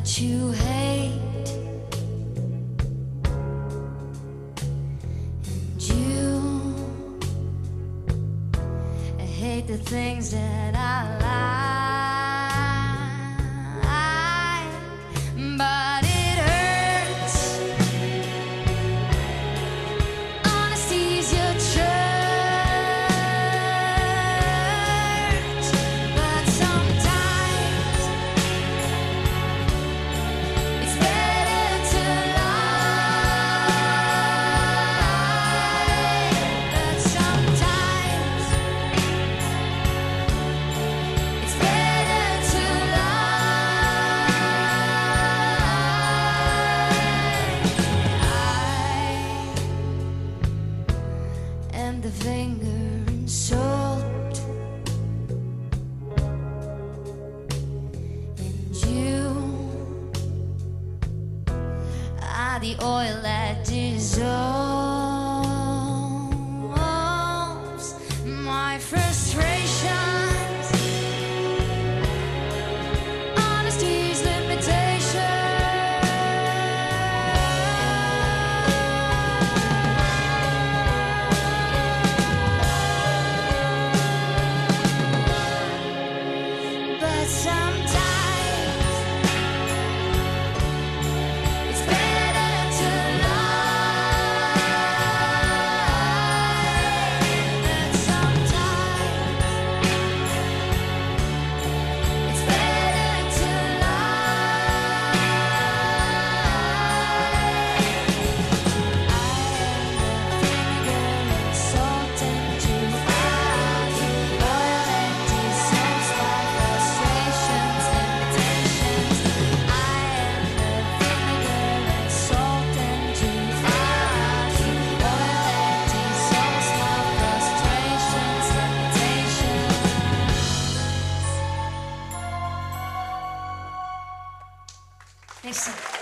you hate, and you hate the things that I like, but it hurts. Honesty's your church, but sometimes it's better to lie, but sometimes it's better to lie. I am the finger and salt, and you are the oil that dissolves my frustrations. Honesty's limitation. But sometimes it's better to lie. But sometimes it's better to lie. I am the vinegar and salt and you are the oil that dissolves my frustrations, limitations. I am the vinegar and salt and you are the oil that dissolves my frustrations, limitations. Thanks.